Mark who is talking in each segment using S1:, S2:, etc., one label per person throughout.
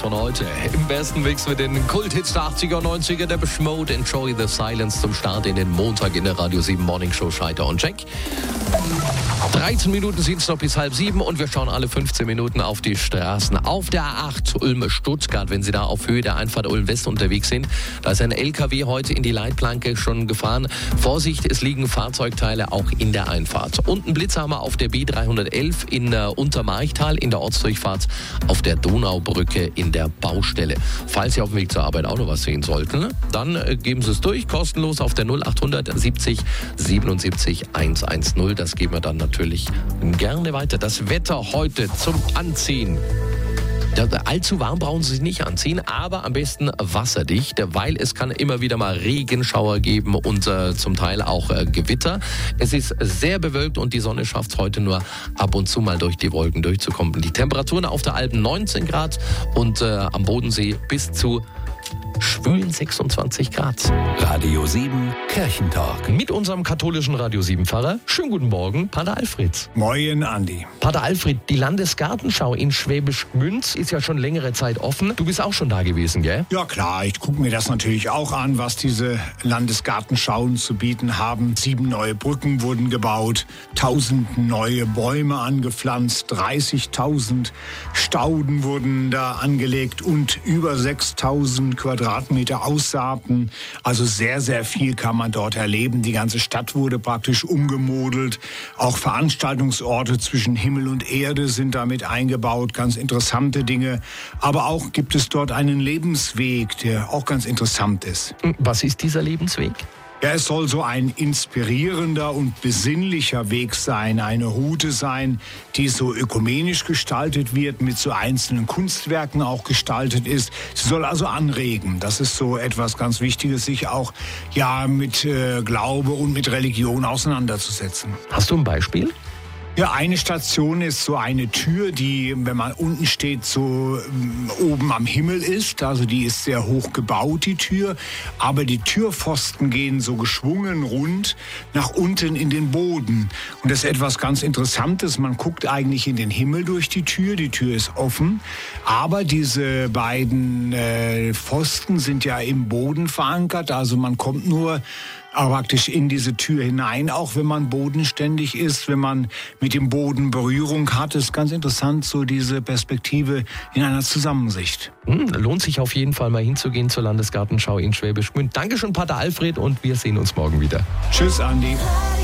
S1: von heute. Im besten Mix mit den Kulthits der 80er und 90er, der Depeche Mode, Enjoy the Silence zum Start in den Montag in der Radio 7 Morning Show Scheiter und Jack. 13 Minuten sind es noch bis 6:30 und wir schauen alle 15 Minuten auf die Straßen. Auf der A8 Ulm-Stuttgart, wenn Sie da auf Höhe der Einfahrt Ulm-West unterwegs sind, da ist ein LKW heute in die Leitplanke schon gefahren. Vorsicht, es liegen Fahrzeugteile auch in der Einfahrt. Und ein Blitzer haben wir auf der B311 in Untermarchtal in der Ortsdurchfahrt auf der Donaubrücke in der Baustelle. Falls Sie auf dem Weg zur Arbeit auch noch was sehen sollten, dann geben Sie es durch, kostenlos auf der 0800 70 77 110. Das geben wir dann natürlich gerne weiter. Das Wetter heute zum Anziehen. Allzu warm brauchen Sie sich nicht anziehen, aber am besten wasserdicht, weil es kann immer wieder mal Regenschauer geben und zum Teil auch Gewitter. Es ist sehr bewölkt und die Sonne schafft es heute nur ab und zu mal durch die Wolken durchzukommen. Die Temperaturen auf der Alpen 19 Grad und am Bodensee bis zu schwülen 26 Grad.
S2: Radio 7 Kirchentalk.
S1: Mit unserem katholischen Radio 7 Pfarrer. Schönen guten Morgen, Pater Alfred.
S3: Moin, Andi.
S1: Pater Alfred, die Landesgartenschau in Schwäbisch Gmünd ist ja schon längere Zeit offen. Du bist auch schon da gewesen, gell?
S3: Ja klar, ich gucke mir das natürlich auch an, was diese Landesgartenschauen zu bieten haben. 7 neue Brücken wurden gebaut, 1000 neue Bäume angepflanzt, 30.000 Stauden wurden da angelegt und über 6.000 Quadratmeter Aussaaten. Also sehr, sehr viel kann man dort erleben. Die ganze Stadt wurde praktisch umgemodelt. Auch Veranstaltungsorte zwischen Himmel und Erde sind damit eingebaut. Ganz interessante Dinge. Aber auch gibt es dort einen Lebensweg, der auch ganz interessant ist.
S1: Was ist dieser Lebensweg?
S3: Ja, es soll so ein inspirierender und besinnlicher Weg sein, eine Route sein, die so ökumenisch gestaltet wird, mit so einzelnen Kunstwerken auch gestaltet ist. Sie soll also anregen. Das ist so etwas ganz Wichtiges, sich auch mit Glaube und mit Religion auseinanderzusetzen.
S1: Hast du ein Beispiel?
S3: Ja, eine Station ist so eine Tür, die, wenn man unten steht, so oben am Himmel ist. Also die ist sehr hoch gebaut, die Tür. Aber die Türpfosten gehen so geschwungen rund nach unten in den Boden. Und das ist etwas ganz Interessantes. Man guckt eigentlich in den Himmel durch die Tür. Die Tür ist offen. Aber diese beiden Pfosten sind ja im Boden verankert. Also man kommt nur praktisch in diese Tür hinein, auch wenn man bodenständig ist, wenn man mit dem Boden Berührung hat. Ist ganz interessant, so diese Perspektive in einer Zusammensicht.
S1: Lohnt sich auf jeden Fall mal hinzugehen zur Landesgartenschau in Schwäbisch Gmünd. Dankeschön, Pater Alfred, und wir sehen uns morgen wieder.
S3: Tschüss, Andi.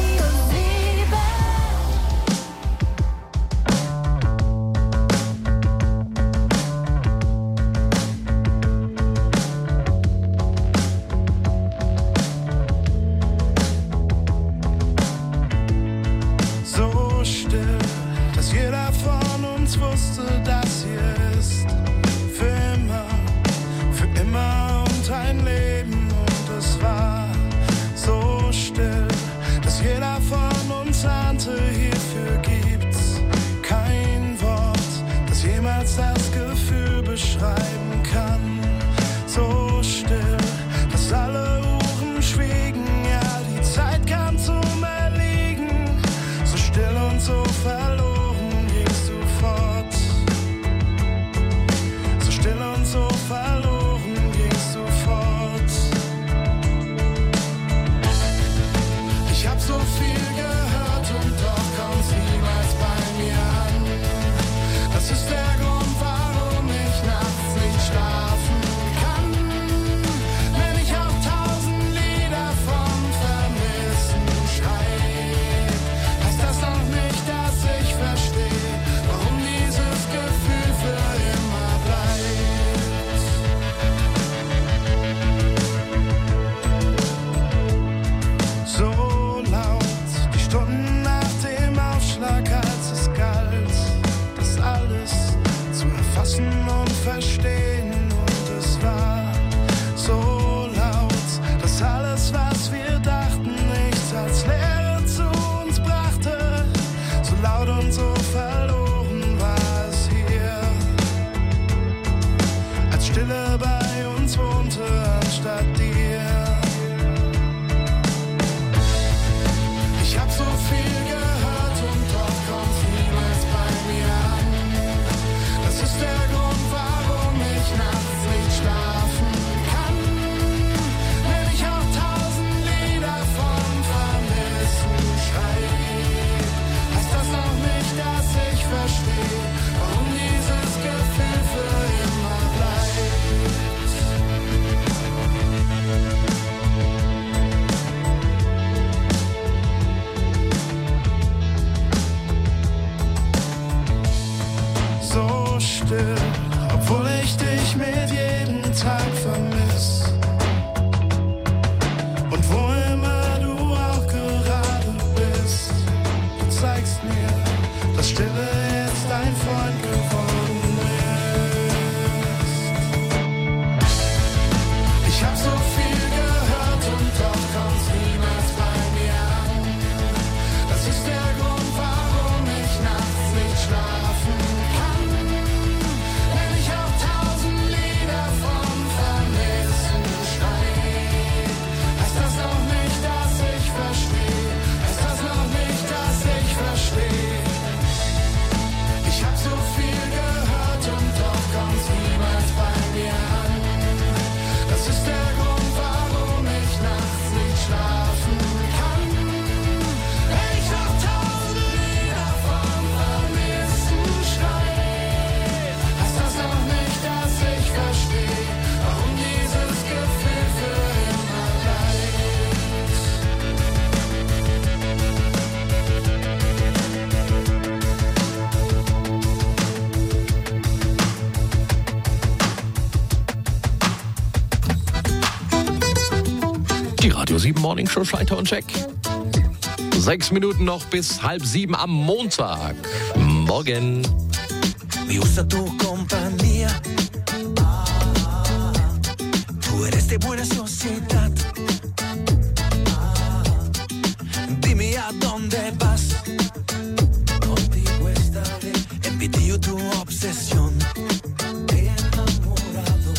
S4: Hierfür gibt's kein Wort, das jemals das Gefühl beschreiben kann. So still, dass alle Uhren schwiegen, ja, die Zeit kam zum Erliegen. So still und so verloren gehst du fort. So still und so verloren gehst du fort. hab so viel gehört und doch kommt's niemals bei mir an. Das ist der Grund, warum ich nachts nicht schlafen kann. Wenn ich auch 1000 Lieder vom Vermissen schreib, heißt das noch nicht, dass ich verstehe. Heißt das noch nicht, dass ich verstehe. Ich hab so viel gehört und doch kommt's niemals bei mir an. Das ist der Grund, warum ich nachts nicht schlafen kann. Wenn ich noch 1000 Lieder vom Vermissen schreib, heißt das noch nicht, dass ich verstehe, warum dieses Gefühl für immer bleibt.
S1: Die Radio 7 Morning Show Scheiter und Check. 6 Minuten noch bis 6:30 am Montag. Morgen.
S5: Me gusta tu compañía. Tú eres de buena sociedad. Dime a dónde vas. Contigo estaré. Envidio tu obsesión. Enamorado.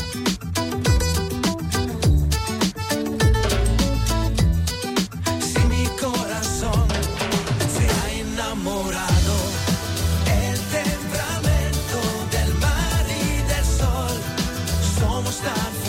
S5: Si mi corazón se ha enamorado. El temperamento del mar y del sol somos tan